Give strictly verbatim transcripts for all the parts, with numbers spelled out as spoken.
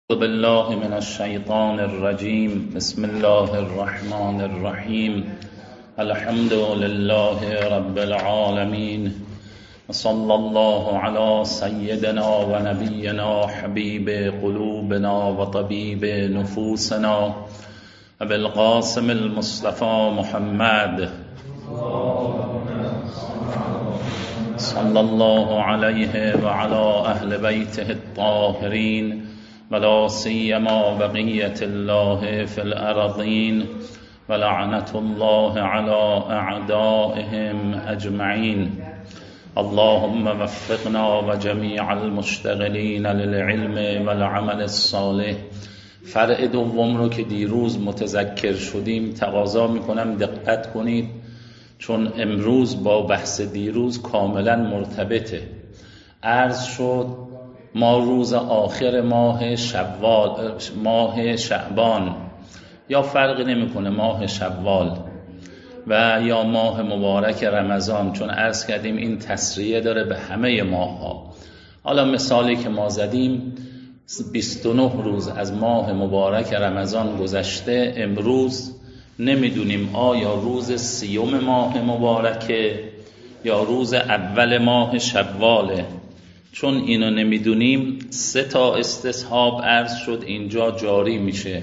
بالله من الشیطان الرجیم. بسم الله الرحمن الرحیم. الحمد لله رب العالمین. صلی الله علی سیدنا و نبینا حبیب قلوبنا و طبیب نفوسنا ابی القاسم المصطفى محمد صلی الله علیه و علی اهل بیته الطاهرین ولا سیما بقیت الله فی الارضین ولعنت الله علی اعدائهم اجمعین. اللهم وفقنا و جمیع المشتغلین للعلم والعمل الصالح. فرع دوم رو که دیروز متذکر شدیم تقاضا میکنم دقت کنید، چون امروز با بحث دیروز کاملا مرتبطه. عرض شد ما روز آخر ماه شوال ماه شعبان، یا فرقی نمیکنه ماه شوال و یا ماه مبارک رمضان، چون عرض کردیم این تسریه داره به همه ماه ها. حالا مثالی که ما زدیم بیست و نه روز از ماه مبارک رمضان گذشته، امروز نمیدونیم آیا روز سیوم ماه مبارکه یا روز اول ماه شواله. چون اینو نمیدونیم سه تا استصحاب عرض شد اینجا جاری میشه: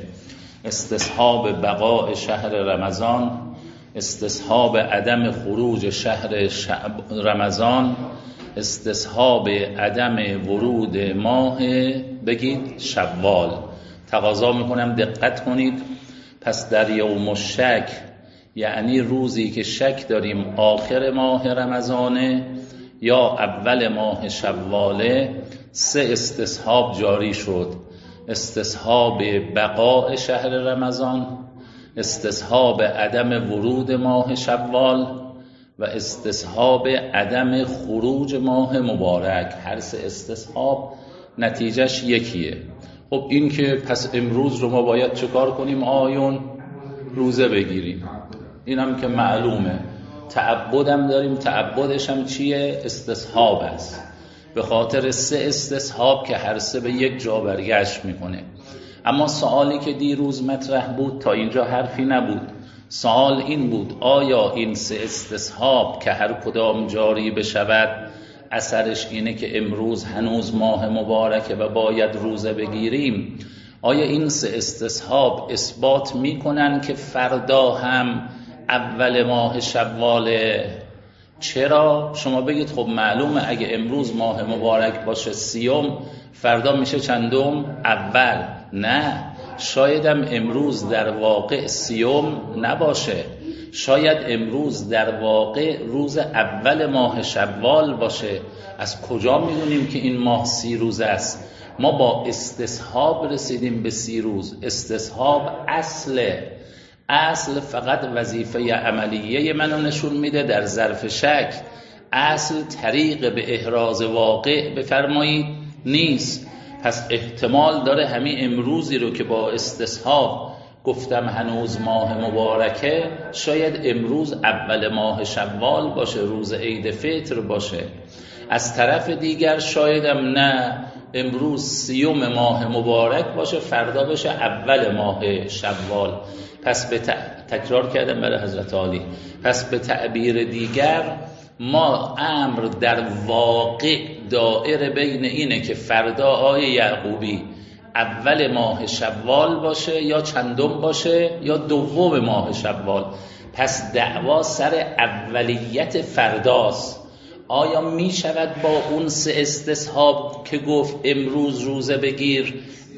استصحاب بقاء شهر رمضان، استصحاب عدم خروج شهر شعب رمضان، استصحاب عدم ورود ماه بگید شوال. تقاضا میکنم دقت کنید. پس در یوم الشک، یعنی روزی که شک داریم آخر ماه رمضانه یا اول ماه شواله، سه استصحاب جاری شد: استصحاب بقاء شهر رمضان، استصحاب عدم ورود ماه شوال و استصحاب عدم خروج ماه مبارک. هر سه استصحاب نتیجهش یکیه. خب این که پس امروز رو ما باید چه کار کنیم؟ آیون روزه بگیریم، این هم که معلومه. تعبدم داریم، تعبدش هم چیه؟ استصحاب است، به خاطر سه استصحاب که هر سه به یک جا برگشت میکنه. اما سوالی که دیروز مطرح بود تا اینجا حرفی نبود. سوال این بود: آیا این سه استصحاب که هر کدام جاری بشود اثرش اینه که امروز هنوز ماه مبارکه و باید روزه بگیریم؟ آیا این سه استصحاب اثبات میکنن که فردا هم اول ماه شواله؟ چرا؟ شما بگید خب معلومه اگه امروز ماه مبارک باشه سیوم، فردا میشه چندم؟ اول. نه، شایدم امروز در واقع سیوم نباشه، شاید امروز در واقع روز اول ماه شوال باشه. از کجا میدونیم که این ماه سی روز است؟ ما با استصحاب رسیدیم به سی روز. استصحاب اصله، اصل فقط وظیفه عملیه منو نشون میده در ظرف شک. اصل طریق به احراز واقع بفرمایید نیست. پس احتمال داره همین امروزی رو که با استصحاب گفتم هنوز ماه مبارکه، شاید امروز اول ماه شوال باشه، روز عید فطر باشه. از طرف دیگر شایدم نه، امروز سیوم ماه مبارک باشه، فردا بشه اول ماه شوال. پس به تکرار کردم برای حضرت عالی. پس به تعبیر دیگر ما امر در واقع دائره بین اینه که فردا آیه یعقوبی اول ماه شوال باشه یا چندم باشه یا دوم ماه شوال. پس دعوا سر اولیت فرداست. آیا می شود با اون سه استصحاب که گفت امروز روزه بگیر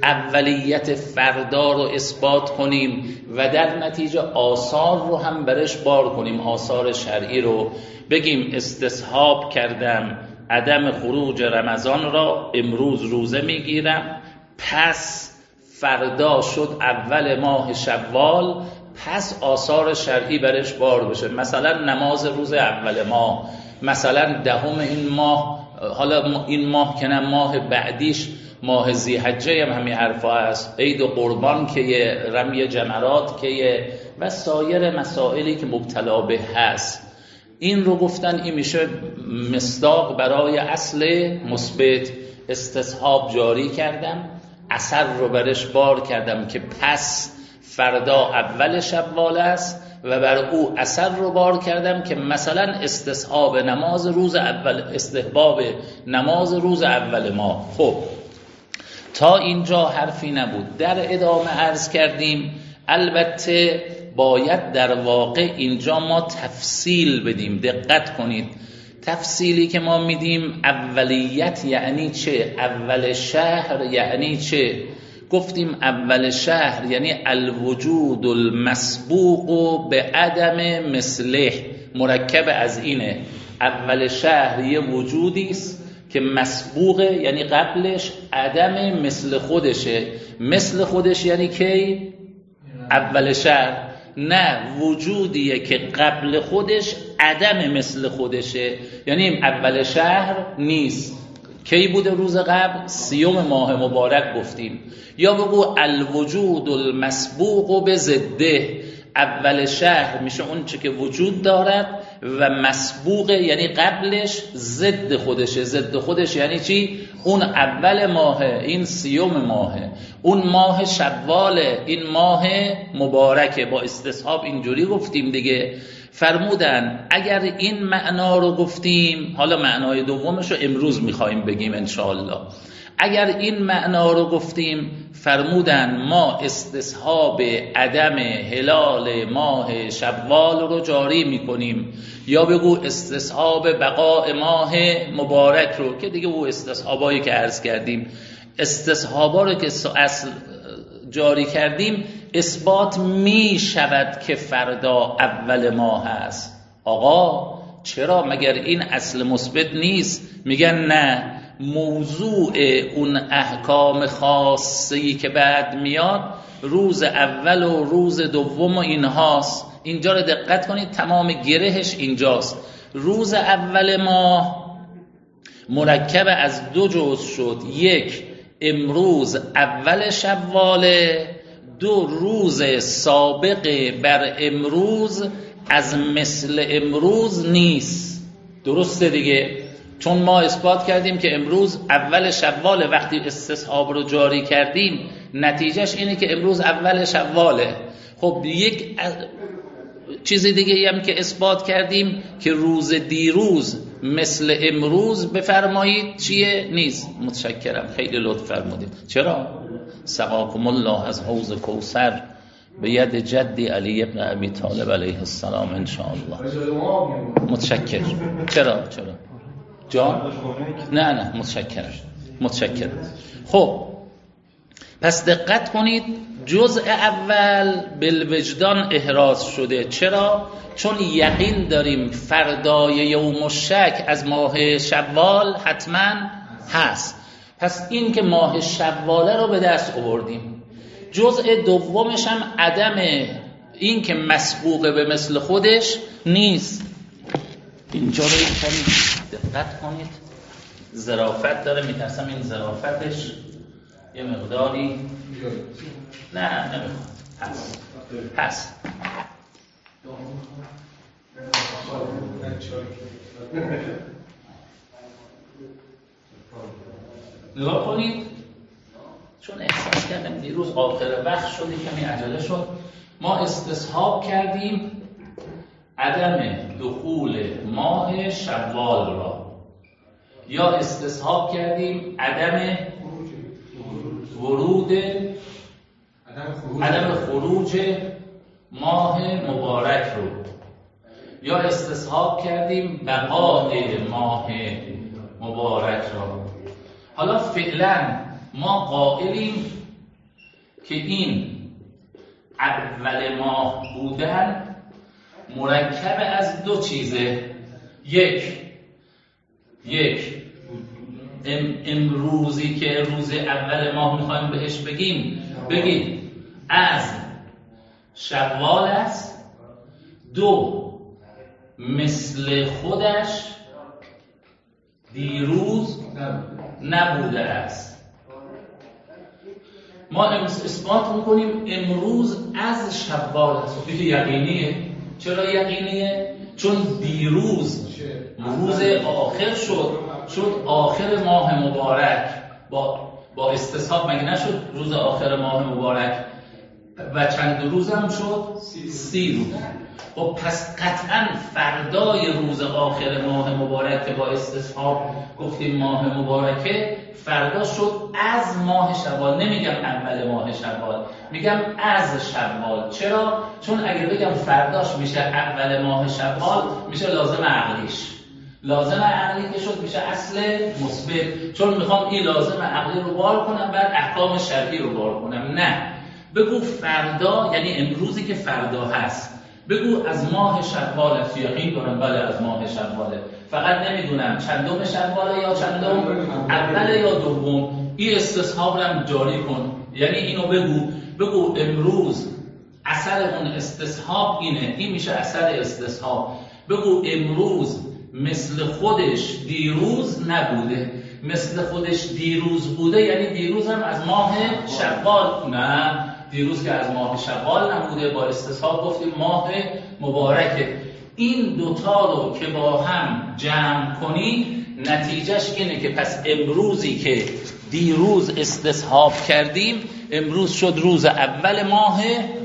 اولیت فردا رو اثبات کنیم و در نتیجه آثار رو هم برش بار کنیم، آثار شرعی رو بگیم استصحاب کردم عدم خروج رمضان را، امروز روزه میگیرم، پس فردا شد اول ماه شوال، پس آثار شرعی برش بار بشه. مثلا نماز روز اول ماه، مثلا دهم این ماه، حالا این ماه که نه ماه بعدیش ماه ذی‌حجه هم همین حرفا هست، عید قربان که یه، رمی جمرات که یه، و سایر مسائلی که مبتلا به هست. این رو گفتن این میشه مصداق برای اصل مثبت. استصحاب جاری کردم، اثر رو برش بار کردم که پس فردا اول شوال است و بر او اثر رو بار کردم که مثلا استصحاب نماز روز اول، استحباب نماز روز اول ماه. خب تا اینجا حرفی نبود. در ادامه عرض کردیم البته باید در واقع اینجا ما تفصیل بدیم. دقت کنید، تفصیلی که ما میدیم اولیت یعنی چه؟ اول شهر یعنی چه؟ گفتیم اول شهر یعنی الوجود المسبوق به عدم مثله. مرکب از اینه. اول شهر یه وجودی است که مسبوقه، یعنی قبلش عدم مثل خودشه. مثل خودش یعنی کی؟ اول شهر. نه، وجودیه که قبل خودش عدم مثل خودشه، یعنی اول شهر نیست. کی بوده روز قبل؟ سیوم ماه مبارک گفتیم. یا بگو الوجود المسبوق به ضده. اول شهر میشه اون چه که وجود دارد و مسبوق یعنی قبلش ضد خودشه. ضد خودش یعنی چی؟ اون اول ماهه، این سیوم ماهه، اون ماه شواله، این ماه مبارکه. با استصحاب اینجوری گفتیم دیگه. فرمودن اگر این معنا رو گفتیم، حالا معنای دومش رو امروز میخوایم بگیم انشاءالله. اگر این معنا رو گفتیم فرمودن ما استصحاب عدم هلال ماه شوال رو جاری میکنیم، یا بگو استصحاب بقاء ماه مبارک رو، که دیگه او استصحابایی که عرض کردیم، استصحابا رو که اصل جاری کردیم اثبات می شود که فردا اول ماه هست. آقا چرا؟ مگر این اصل مثبت نیست؟ میگن نه، موضوع اون احکام خاصی که بعد میاد روز اول و روز دوم و اینهاست. اینجا رو دقت کنید، تمام گرهش اینجاست. روز اول ماه مرکب از دو جزء شد. یک، امروز اول شواله. دو، روز سابق بر امروز از مثل امروز نیست. درسته دیگه؟ چون ما اثبات کردیم که امروز اول شواله. وقتی استصحاب رو جاری کردیم نتیجهش اینه که امروز اول شواله. خب یک چیز دیگه هم که اثبات کردیم که روز دیروز مثل امروز بفرمایید چیه؟ نیست. متشکرم، خیلی لطف فرمودید. چرا؟ سقاکم الله از حوض کوثر به ید جدی علی ابن ابی طالب علیه السلام ان شاء الله. متشکر. چرا؟ چرا؟ جان؟ نه نه متشکرم. متشکرم. خب پس دقت کنید، جزء اول بالوجدان احراز شده. چرا؟ چون یقین داریم فردای یوم الشک از ماه شوال حتما هست. پس این که ماه شواله رو به دست آوردیم. جزء دومش هم عدم این که مسبوق به مثل خودش نیست. اینجا رو کمی دقت کنید، ظرافت داره، میترسم این ظرافتش یه مقداری نه نمیخواد هست هست نگاه کنید، چون احساس کردم دیروز آخر وقت شد کمی عجله شد. ما استصحاب کردیم عدم دخول ماه شوال را، یا استصحاب کردیم عدم ورود عدم خروج ماه مبارک رو، یا استصحاب کردیم بقای ماه مبارک را. حالا فعلا ما قائلیم که این اول ماه بودن مرکب از دو چیزه. یک یک ام امروزی که روز اول ماه میخوایم بهش بگیم بگید از شوال است. دو، مثل خودش دیروز نبوده است. ما اثبات میکنیم امروز از شوال است. خب یقینیه. چرا یقینیه؟ چون دیروز روز آخر شد شد آخر ماه مبارک. با با استصحاب مگه نشد روز آخر ماه مبارک و چند روز هم شد؟ سی روز. خب پس قطعا فردای روز آخر ماه مبارک که با استصحاب گفتیم ماه مبارکه، فردا شد از ماه شوال. نمیگم اول ماه شوال، میگم از شوال. چرا؟ چون اگر بگم فرداش میشه اول ماه شوال میشه لازم عقلیش. لازم عقلی که شد میشه اصل مثبت، چون میخوام این لازم عقلی رو بار کنم بعد احکام شرعی رو بار کنم. نه، بگو فردا، یعنی امروزی که فردا هست، بگو از ماه شوال است. یقین دارم بله از ماه شواله، فقط نمیدونم چندم شواله یا چندم، اول یا دوم. این استصحاب رو هم جاری کن، یعنی اینو بگو بگو امروز اثر اون استصحاب اینه، این میشه اثر استصحاب. بگو امروز مثل خودش دیروز نبوده، مثل خودش دیروز بوده یعنی دیروز هم از ماه شوال. نه، دیروز که از ماه شوال نبوده، با استصحاب گفتیم ماه مبارکه. این دوتا رو که با هم جمع کنی نتیجهش اینه که پس امروزی که دیروز استصحاب کردیم امروز شد روز اول ماه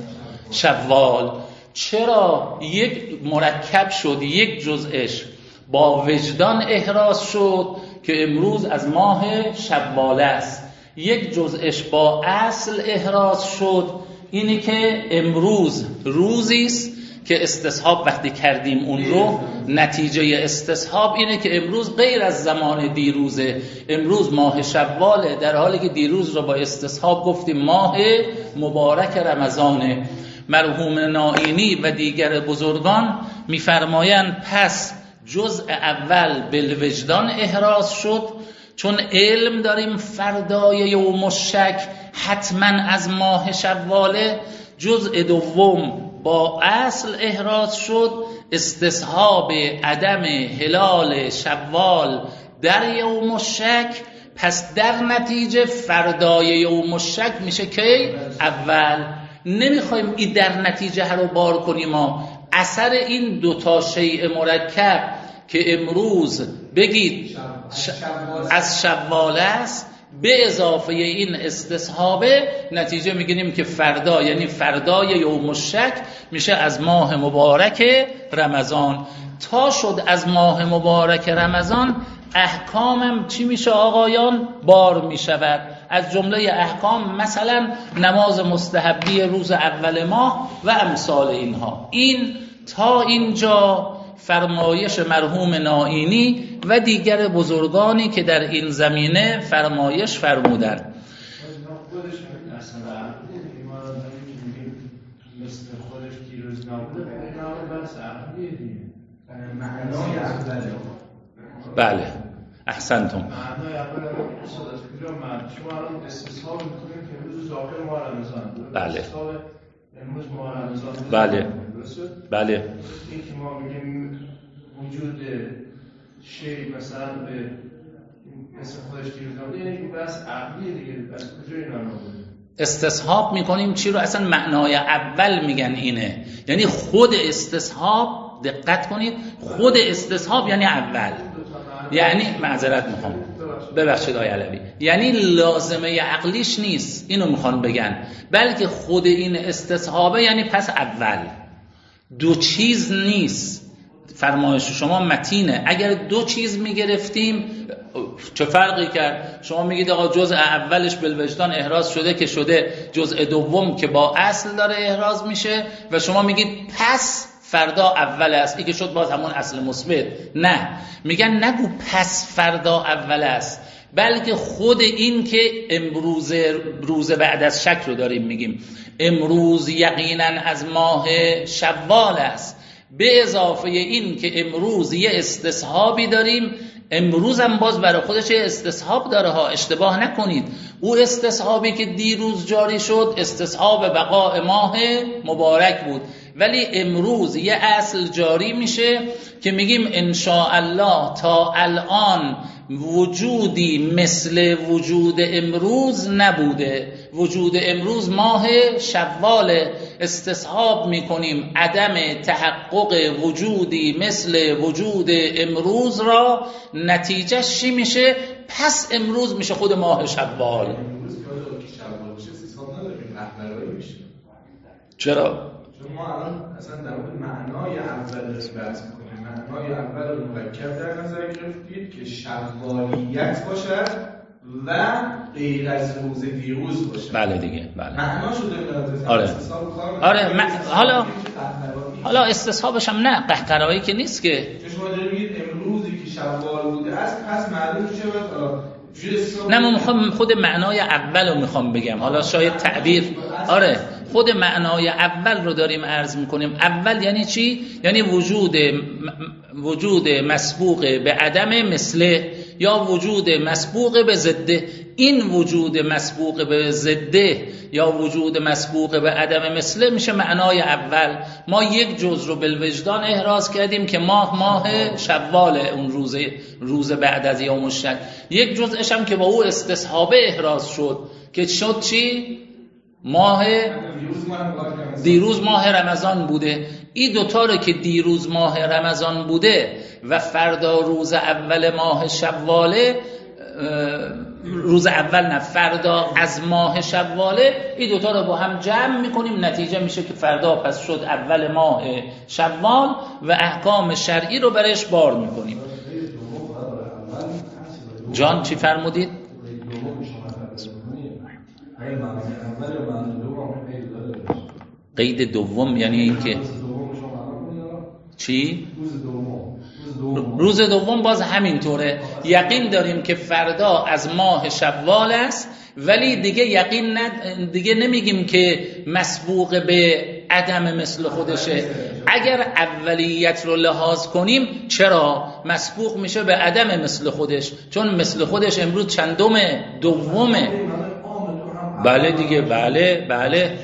شوال. چرا؟ یک مرکب شد، یک جزءش با وجدان احراز شد که امروز از ماه شوال است، یک جزءش با اصل احراز شد اینی که امروز روزی است که استصحاب وقتی کردیم اون رو، نتیجه استصحاب اینه که امروز غیر از زمان دیروزه، امروز ماه شواله، در حالی که دیروز رو با استصحاب گفتیم ماه مبارک رمضانه. مرحوم نائینی و دیگر بزرگان میفرمایند پس جزء اول بالوجدان احراز شد، چون علم داریم فردای یوم الشک حتما از ماه شواله. جزء دوم با اصل احراز شد، استصحاب عدم هلال شوال در یوم الشک. پس در نتیجه فردای یوم الشک میشه کی؟ اول. نمیخوایم این در نتیجه رو بار کنیم، ما اثر این دوتا شیء مرکب که امروز بگید ش... از شوال است به اضافه این استصحابه نتیجه میگیریم که فردا، یعنی فردای یوم الشک میشه از ماه مبارک رمضان. تا شد از ماه مبارک رمضان احکامم چی میشه آقایان؟ بار میشود. از جمله احکام مثلا نماز مستحبی روز اول ماه و امثال اینها. این تا اینجا فرمایش مرحوم نائینی و دیگر بزرگانی که در این زمینه فرمایش فرمودند. خودش مثلا مثل خودش دیروز نبوده، اینا بس عقلیه دیگه، معنای عقلیه. بله احسنتم. معنای عقلیه صداست کجا معنی؟ شما الان استصحاب میکنید که روز آخر ماه رمضان. بله. استصحاب امروز ماه رمضان. بله. بله. این که ما میگیم وجود شی مثلا به مثل خودش دیروز نبوده، یعنی که بس عقلیه دیگه، بس کجا اینا نبوده؟ استصحاب میکنیم چی رو؟ اصلا معنای اول میگن اینه، یعنی خود استصحاب، دقت کنید، خود استصحاب یعنی اول، یعنی معذرت میخوام ببخشید آقای علوی، یعنی لازمه عقلیش نیست، اینو میخوان بگن، بلکه خود این استصحابه یعنی پس اول، دو چیز نیست. فرمایش شما متینه. اگر دو چیز میگرفتیم چه فرقی کرد؟ شما میگید آقا جزء اولش بالوجدان احراز شده که شده جزء دوم که با اصل داره احراز میشه و شما میگید پس فردا اول است، این که شد باز همون اصل مثبت. نه، میگن نگو پس فردا اول است، بلکه خود این که امروز روز بعد از شک رو داریم میگیم، امروز یقینا از ماه شوال است، به اضافه این که امروز یه استصحابی داریم، امروز هم باز برای خودش استصحاب داره ها، اشتباه نکنید. او استصحابی که دیروز جاری شد استصحاب بقاء ماه مبارک بود، ولی امروز یه اصل جاری میشه که میگیم ان شاء الله تا الان وجودی مثل وجود امروز نبوده. وجود امروز ماه شواله، استصحاب میکنیم عدم تحقق وجودی مثل وجود امروز را، نتیجهش چی میشه؟ پس امروز میشه خود ماه شوال. چرا؟ چون ما الان اصلا در مورد معنای اول بحث میکنیم. معنای اول رو مرکب در نظر گرفتید که شوالیت باشد و غیر از روز دیروز باشد. بله دیگه، بله. معناشو داریم. آره. آره م... حالا حالا استصحابش هم نه قهقرایی که نیست که. شما دارید میگید امروزی که شوال بوده است پس معلوم شود. نه، من میخوام خود معنای اول رو میخوام بگم. حالا شاید تعبیر، آره خود معنای اول رو داریم عرض میکنیم. اول یعنی چی؟ یعنی وجود وجود مسبوق به عدم مثله یا وجود مسبوق به ضده. این وجود مسبوق به ضده یا وجود مسبوق به عدم مثله میشه معنای اول. ما یک جزء رو بالوجدان احراز کردیم که ماه ماه شوال، اون روز روز بعد از یوم الشک. یک جزءش هم که با او استصحابه احراز شد که شد چی؟ ماه دیروز ماه رمضان بوده. این دوتا رو که دیروز ماه رمضان بوده و فردا روز اول ماه شواله، روز اول نه فردا از ماه شواله، این دوتا رو با هم جمع میکنیم، نتیجه میشه که فردا پس شد اول ماه شوال و احکام شرعی رو برش بار میکنیم. جان چی فرمودید؟ قید دوم یعنی این که چی؟ روز دوم باز همینطوره. یقین داریم که فردا از ماه شوال است، ولی دیگه یقین ند... دیگه نمیگیم که مسبوق به عدم مثل خودشه. اگر اولیت رو لحاظ کنیم چرا مسبوق میشه به عدم مثل خودش؟ چون مثل خودش امروز چندمه؟ دومه. بله دیگه، بله بله.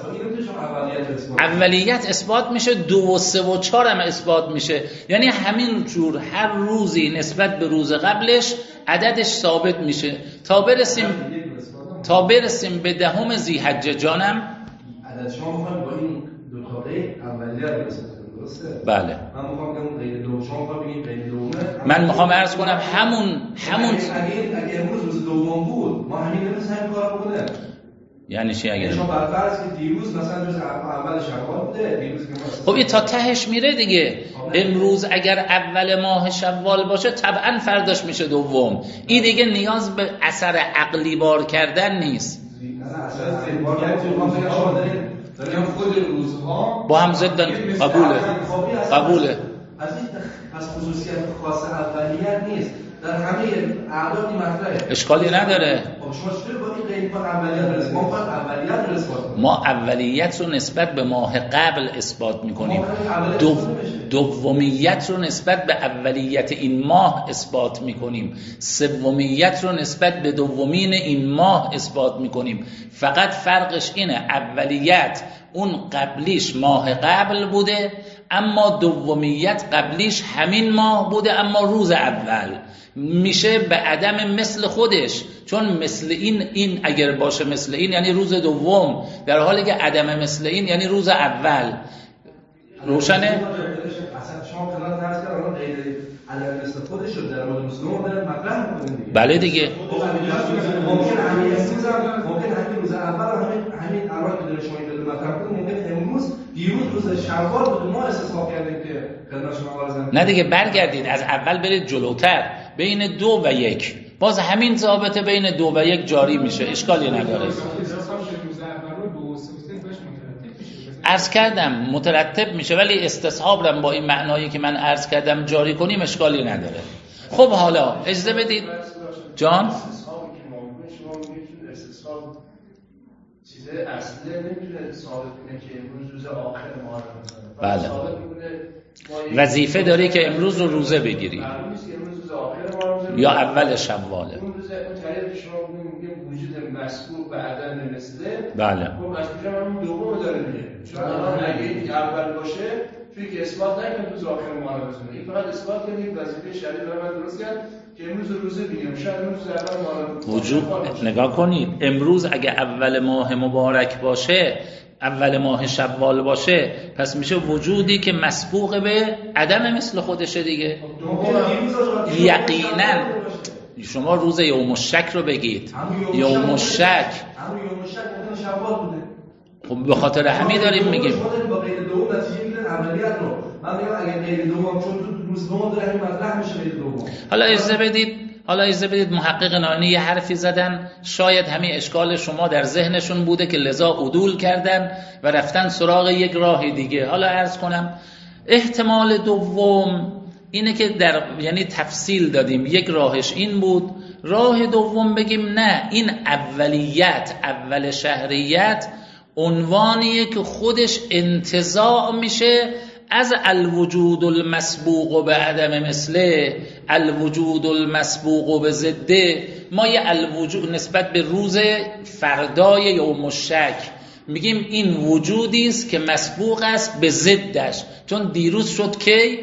اولیت اثبات میشه، دو و سه و چهار هم اثبات میشه. یعنی همین جور هر روزی نسبت به روز قبلش عددش ثابت میشه تا برسیم تا برسیم به دهم ذی‌حجه. جانم عدد شما میخوایم با این دو تا قید اولیت برسیم، درسته؟ بله. من میخوام بگم قید دوم، شما میخوام بگید قید دومه. من میخوام عرض کنم همون همون اگه اگه امروز روز دوم بود ما همین نمی‌تونیم همین کارو بکنیم. یعنی چی؟ اگر شما برفرض که دیروز مثلا روز اول شوال بوده، دیروز که ما خب این تا تهش میره دیگه. امروز اگر اول ماه شوال باشه طبعا فرداش میشه دوم. این دیگه نیاز به اثر عقلی بار کردن نیست. نه اثر بار کردن داریم خود روزها با هم ضدن. قبوله قبوله. از این پس خصوصیت خاص اولیت نیست، در همه اعداد این مطرحه. اشکالی نداره. خب شما چطور با این قید فقط اولیت برسید؟ ما فقط اولیت رو اثبات کنیم. ما اولیت رو نسبت به ماه قبل اثبات میکنیم. دو... دومیت رو نسبت به اولیت این ماه اثبات میکنیم. سومیت رو نسبت به دومین این ماه اثبات میکنیم. فقط فرقش اینه اولیت اون قبلیش ماه قبل بوده، اما دومیت قبلیش همین ماه بوده اما روز اول. میشه به عدم مثل خودش، چون مثل این این اگر باشه مثل این یعنی روز دوم، در حالی که عدم مثل این یعنی روز اول. روشنه؟ اصلا شما کلان درس کردن الان غیر عدم مثل خودش رو در مورد مسلمان دارن مطرح می‌کنین دیگه. بله دیگه. ممکن همین امروز هم ممکن همین روز اول همین همین الان که داره شما این مطرح کنید ممکن امروز دیروز روز شوال بود ما استصحاب کردیم که خدمت شما عرض نه دیگه. برگردید از اول برید جلوتر، بین دو و یک باز همین ضابطه بین دو و یک جاری میشه، اشکالی نداره. عرض کردم مترتب میشه، ولی استصحاب رو با این معنایی که من عرض کردم جاری کنیم اشکالی نداره. خب حالا اجازه بدید جان. چیز اصلی نمیتونه ثابت کنه که امروز روز آخر ماه بله. وظیفه داری که امروز رو روزه بگیری یا اول شواله. اون روز اون تعریف شما میگیم وجود مسبوق به عدم مثله. بله. خب مسبوق هم دوم داره میگه. چون الان اگه اول باشه توی که اثبات نکنه روز آخر ماه رو بزنه. این فقط اثبات کنه وظیفه شرعی رو من درست کرد که امروز روزه بگیرم. شاید روز اول ماه رو وجود نگاه کنید. امروز اگه اول ماه مبارک باشه اول ماه شوال باشه، پس میشه وجودی که مسبوق به عدم مثل خودشه دیگه. یقینا شما روز یوم الشک رو بگید، یوم الشک خب به خاطر همین داریم میگیم با غیر دوم نتیجه میگیرن عملیات رو. من میگم اگه غیر دوم چون تو روز دوم داره همین مطرح میشه غیر دوم. حالا اجازه بدید حالا اجازه بدید محقق ناینی یه حرفی زدن، شاید همین اشکال شما در ذهنشون بوده که لذا عدول کردن و رفتن سراغ یک راه دیگه. حالا عرض کنم احتمال دوم اینه که در یعنی تفصیل دادیم، یک راهش این بود، راه دوم بگیم نه، این اولیت، اول شهریت عنوانیه که خودش انتزاع میشه از الوجود المسبوق به عدم مثله، الوجود المسبوق به ضده. ما یه الوجود نسبت به روز فردای یوم الشک میگیم این وجودی است که مسبوق است به ضدش، چون دیروز شد کی؟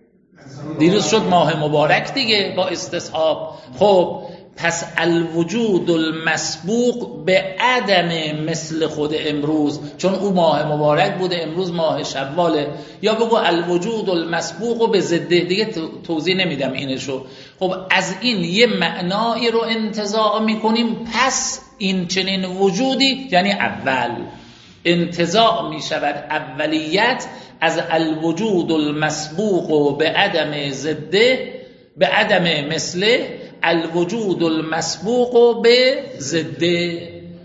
دیروز شد ماه مبارک دیگه با استصحاب. خب پس الوجود المسبوق به عدم مثل خود امروز، چون او ماه مبارک بوده امروز ماه شواله، یا بگو الوجود المسبوق به ضده، دیگه توضیح نمیدم اینشو. خب از این یه معنایی رو انتزاع میکنیم، پس این چنین وجودی یعنی اول انتزاع میشود اولیت از الوجود المسبوق به عدم ضده، به عدم مثله، الوجود المسبوق به ضده.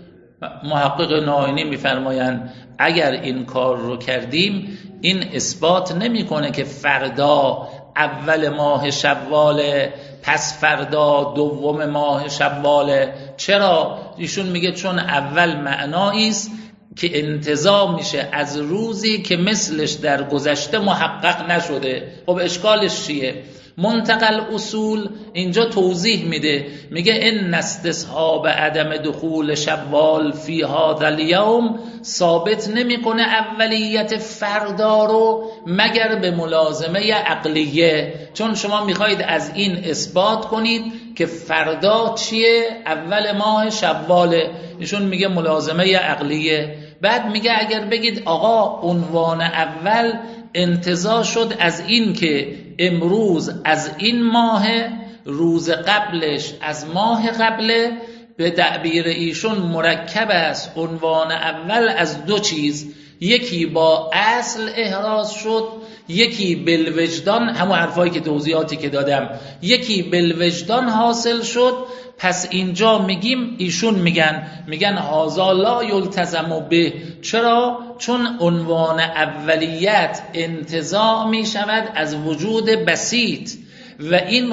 محقق ناینی میفرمایند اگر این کار رو کردیم این اثبات نمیکنه که فردا اول ماه شواله، پس فردا دوم ماه شواله. چرا؟ ایشون میگه چون اول معنایی است که انتزاع میشه از روزی که مثلش در گذشته محقق نشده. خب اشکالش چیه؟ منتقل اصول اینجا توضیح میده، میگه ان استصحاب عدم دخول شوال فی هذا الیوم ثابت نمیکنه اولیت فردا رو مگر به ملازمه عقلیه. چون شما میخواید از این اثبات کنید که فردا چیه؟ اول ماه شواله. ایشون میگه ملازمه عقلیه. بعد میگه اگر بگید آقا عنوان اول انتزاع شد از این که امروز از این ماه، روز قبلش از ماه قبله، به تعبیر ایشون مرکب است عنوان اول از دو چیز، یکی با اصل احراز شد، یکی بالوجدان، همون حرفایی که توضیحاتی که دادم، یکی بالوجدان حاصل شد. پس اینجا میگیم، ایشون میگن میگن هازا لا یلتزم به. چرا؟ چون عنوان اولیت انتزاع میشود از وجود بسیط و این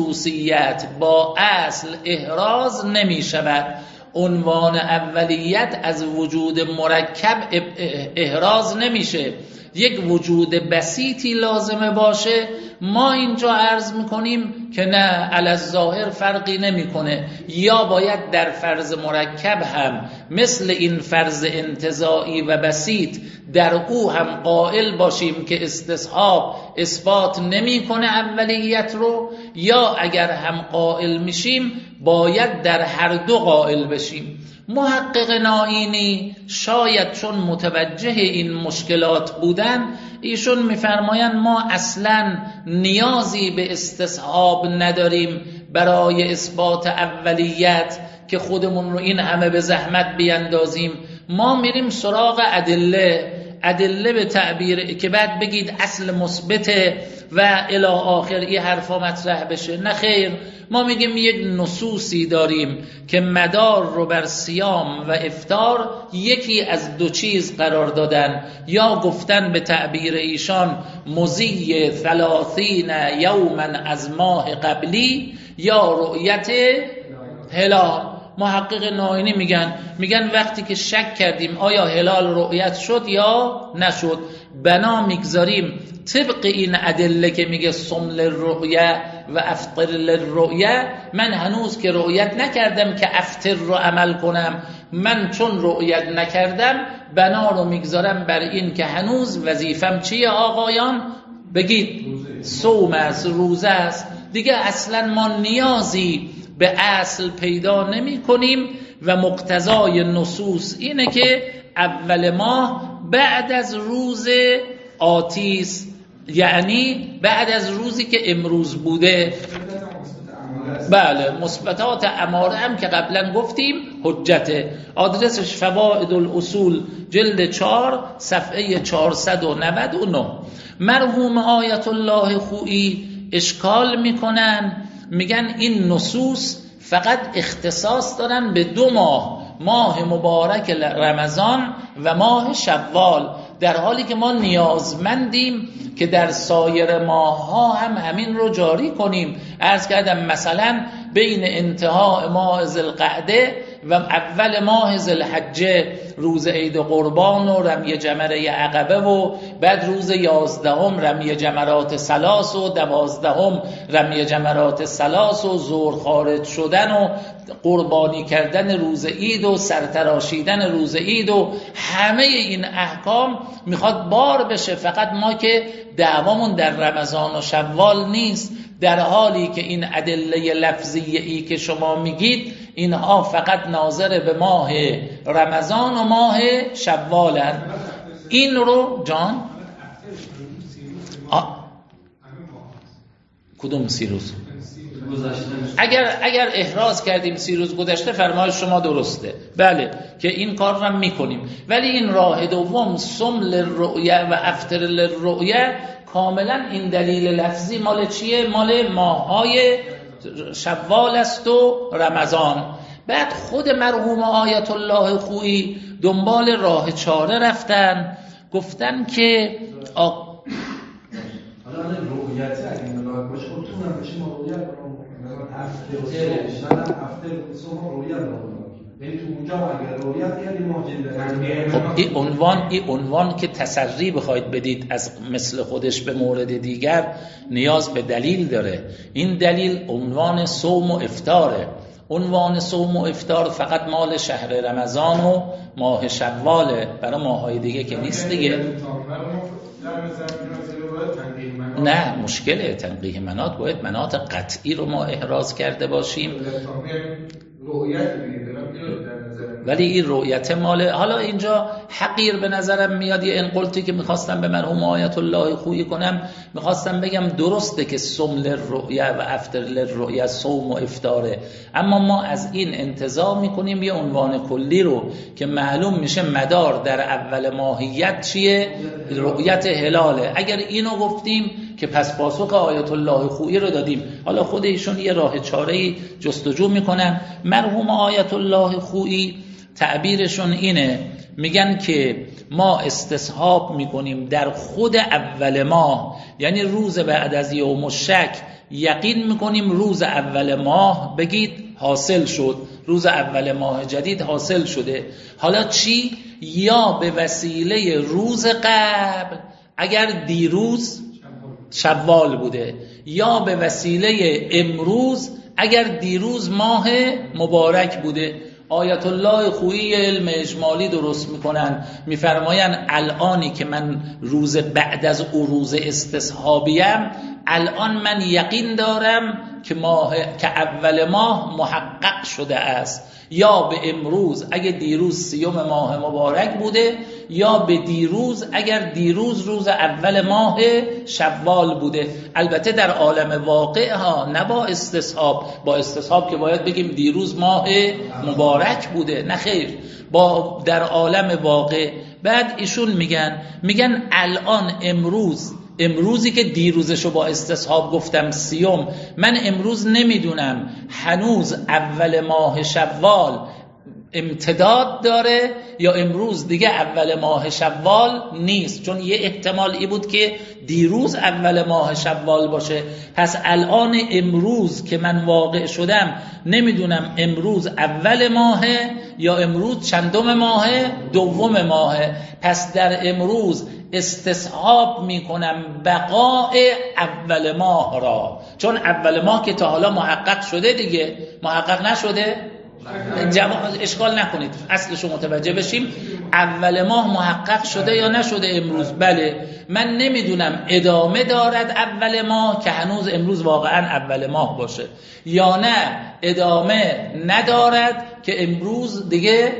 خصوصیت با اصل احراز نمیشود. عنوان اولیت از وجود مرکب احراز نمیشه، یک وجود بسیطی لازمه باشه. ما اینجا عرض میکنیم که نه، علی الظاهر فرقی نمیکنه، یا باید در فرض مرکب هم مثل این فرض انتزاعی و بسیط در او هم قائل باشیم که استصحاب اثبات نمیکنه اولیت رو، یا اگر هم قائل میشیم باید در هر دو قائل بشیم. محقق ناینی شاید چون متوجه این مشکلات بودن، ایشون میفرمایند ما اصلا نیازی به استصحاب نداریم برای اثبات اولیت که خودمون رو این همه به زحمت بیندازیم. ما میریم سراغ ادله، ادله به تعبیر که بعد بگید اصل مثبته و الی آخر این حرفا مطرح بشه. نه خیر، ما میگیم یک نصوصی داریم که مدار رو بر صیام و افطار یکی از دو چیز قرار دادن، یا گفتن به تعبیر ایشان مضی ثلاثین یوما از ماه قبلی، یا رؤیت هلال. محقق ناینی میگن میگن وقتی که شک کردیم آیا هلال رؤیت شد یا نشد، بنا میگذاریم طبق این ادله که میگه صم للرؤیا و افطر للرؤیا، من هنوز که رؤیت نکردم که افطر رو عمل کنم، من چون رؤیت نکردم بنا رو میگذارم بر این که هنوز وظیفم چیه آقایان؟ بگید صوم است، روزه است. دیگه اصلا ما نیازی به اصل پیدا نمی کنیم و مقتضای نصوص اینه که اول ماه بعد از روز آتیس، یعنی بعد از روزی که امروز بوده. بله، مثبتات اماره هم که قبلا گفتیم حجته. آدرسش فوائد الاصول جلد چهار صفحه چهارصد و نود و نه. مرحوم آیت الله خویی اشکال میکنن، میگن این نصوص فقط اختصاص دارن به دو ماه، ماه مبارک رمضان و ماه شوال، در حالی که ما نیازمندیم که در سایر ماه ها هم همین رو جاری کنیم. عرض کردم مثلا بین انتهای ماه ذوالقعده و اول ماه ذوالحجه روز عید قربان و رمی جمره عقبه و بعد روز یازدهم رمی جمرات ثلاث و دوازدهم رمی جمرات ثلاث و ظهر خارج شدن و قربانی کردن روز عید و سرتراشیدن روز عید و همه این احکام میخواد بار بشه. فقط ما که دعوامون در رمضان و شوال نیست، در حالی که این ادله لفظی ای که شما میگید اینها فقط ناظر به ماه رمضان و ماه شوال هست. این رو جان آ... کدوم سی روز اگر اگر احراز کردیم سی روز گذشته فرمایش شما درسته، بله که این کار رو میکنیم. ولی این راه دوم صم للرؤیه و افطر للرؤیه کاملا این دلیل لفظی مال چیه؟ مال ماه‌های شوال است و رمضان. بعد خود مرحوم آیت الله خویی دنبال راه چاره رفتن، گفتن که آ... حالا رؤیت اگه ملاک باشه خب تو هم بشه ما رؤیت کنم هفته و سه هفته و سه ما رؤیت کنم، یعنی تو اونجا اگر رؤیت یعنی ماجد. خب این عنوان این عنوان که تسری بخواید بدید از مثل خودش به مورد دیگر نیاز به دلیل داره. این دلیل عنوان صوم و افطاره. عنوان صوم و افطار فقط مال شهر رمضان و ماه شواله، برای ماهای دیگه که نیست دیگه. نه مشکله تنقیح منات، باید منات قطعی رو ما احراز کرده باشیم. ولی این رؤیت مال، حالا اینجا حقیر به نظرم میاد یه انقلتی که میخواستم به مرحوم آیت الله خویی کنم، میخواستم بگم درسته که صم للرؤیه و افطر للرؤیه صوم و افطاره، اما ما از این انتظار میکنیم یه عنوان کلی رو که معلوم میشه مدار در اول ماهیت چیه؟ رؤیت هلاله. اگر اینو گفتیم که پس پاسخ آیت الله خویی رو دادیم. حالا خود ایشون یه راه چاره‌ای جستجو میکنن. مرحوم آیت الله خویی تعبیرشون اینه، میگن که ما استصحاب میکنیم در خود اول ماه، یعنی روز بعد از یوم الشک یقین میکنیم روز اول ماه بگید حاصل شد، روز اول ماه جدید حاصل شده. حالا چی؟ یا به وسیله روز قبل اگر دیروز شوال بوده، یا به وسیله امروز اگر دیروز ماه مبارک بوده. آیت الله خویی علم اجمالی درست میکنن، میفرماین الانی که من روز بعد از عروض استصحابیم، الان من یقین دارم که ماه که اول ماه محقق شده است، یا به امروز اگه دیروز سیوم ماه مبارک بوده، یا به دیروز اگر دیروز روز اول ماه شوال بوده. البته در عالم واقع ها، نه با استصحاب. با استصحاب که باید بگیم دیروز ماه مبارک بوده، نه خیر، با در عالم واقع. بعد ایشون میگن میگن الان امروز امروزی که دیروزشو با استصحاب گفتم سیوم، من امروز نمیدونم هنوز اول ماه شوال امتداد داره یا امروز دیگه اول ماه شوال نیست، چون یه احتمال ای بود که دیروز اول ماه شوال باشه. پس الان امروز که من واقع شدم نمیدونم امروز اول ماهه یا امروز چندم ماهه، دوم ماهه. پس در امروز استصحاب میکنم بقای اول ماه را، چون اول ماه که تا حالا محقق شده دیگه، محقق نشده؟ جواب اشکال نکنید، اصلشو متوجه بشیم. اول ماه محقق شده یا نشده امروز؟ بله. من نمیدونم ادامه دارد اول ماه که هنوز امروز واقعا اول ماه باشه، یا نه ادامه ندارد که امروز دیگه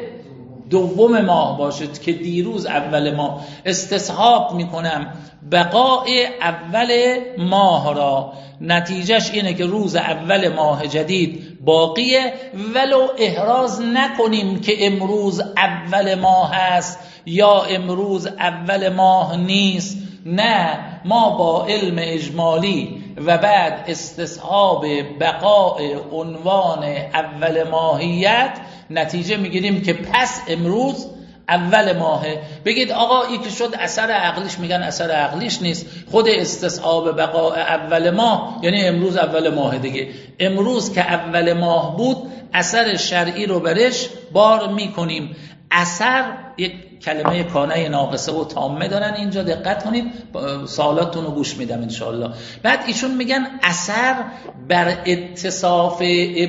دوم ماه باشد که دیروز اول ماه. استصحاب میکنم بقای اول ماه را، نتیجهش اینه که روز اول ماه جدید باقیه، ولو احراز نکنیم که امروز اول ماه هست یا امروز اول ماه نیست. نه، ما با علم اجمالی و بعد استصحاب بقای عنوان اول ماهیت نتیجه میگیریم که پس امروز اول ماهه. بگید آقا این که شد اثر عقلیش، میگن اثر عقلیش نیست، خود استصحاب بقای اول ماه یعنی امروز اول ماه دیگه. امروز که اول ماه بود اثر شرعی رو برش بار میکنیم. اثر یک کلمه کانه ناقصه و تامه دارن اینجا، دقت کنید، سوالاتتون رو گوش میدم انشاءالله. بعد ایشون میگن اثر بر اتصاف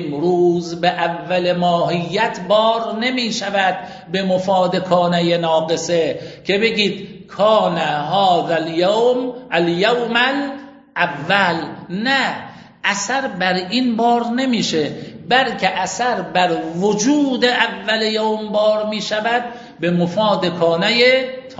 امروز به اول ماهیت بار نمی شود به مفاد کانه ناقصه که بگید کان هذا اليوم اليوم الاول. نه، اثر بر این بار نمیشه، بلکه اثر بر وجود اول یوم بار می شود به مفاد کانه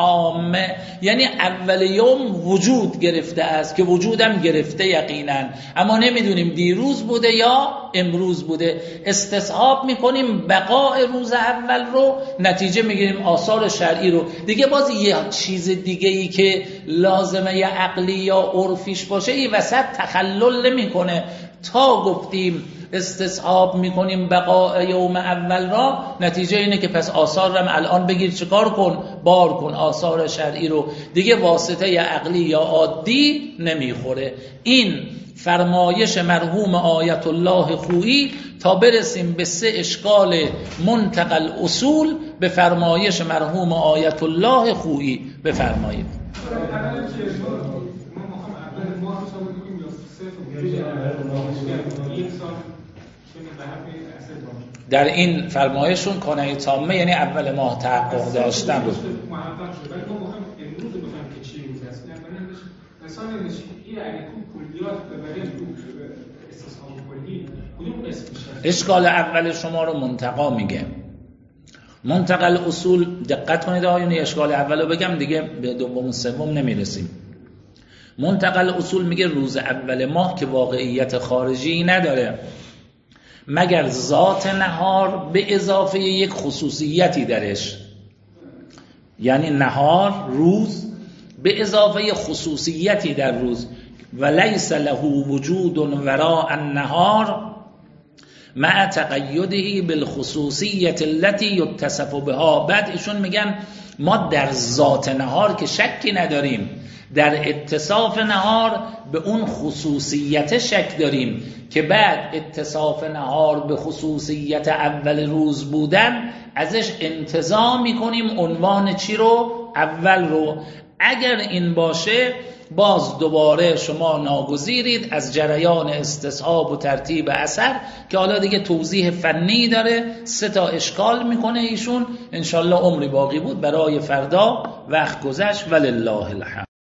تامه، یعنی اول یوم وجود گرفته است که وجودم گرفته یقینا، اما نمیدونیم دیروز بوده یا امروز بوده. استصحاب میکنیم بقاء روز اول رو، نتیجه میگیریم آثار شرعی رو. دیگه باز یه چیز دیگه ای که لازمه یا عقلی یا عرفیش باشه این وسط تخلل نمیکنه. تا گفتیم استصحاب میکنیم بقاء یوم اول را، نتیجه اینه که پس آثار رو الان بگیر چیکار کن؟ بار کن آثار شرعی رو، دیگه واسطه یا عقلی یا عادی نمیخوره. این فرمایش مرحوم آیت الله خویی تا برسیم به سه اشکال منتقل اصول به فرمایش مرحوم آیت الله خویی. بفرمایید. در این فرمایشون کانه تامه یعنی اول ماه تحقق داشتن رو اشکال اول شما رو منتقا میگه. منتقل اصول دقت کنید آیون، اشکال اول رو بگم دیگه به دوم و سوم نمیرسیم. منتقل اصول میگه روز اول ماه که واقعیت خارجی نداره مگر ذات نهار به اضافه یک خصوصیتی درش، یعنی نهار روز به اضافه خصوصیتی در روز، و لیس له وجود وراء النهار مع تقیده بالخصوصیت التي یتصف بها. بعد ایشون میگن ما در ذات نهار که شکی نداریم، در اتصاف نهار به اون خصوصیت شک داریم که بعد اتصاف نهار به خصوصیت اول روز بودن ازش انتزاع میکنیم عنوان چی رو؟ اول رو. اگر این باشه باز دوباره شما ناگزیرید از جریان استصحاب و ترتیب اثر که حالا دیگه توضیح فنی داره، سه تا اشکال میکنه ایشون. انشالله عمری باقی بود برای فردا، وقت گذشت، ولله الحمد.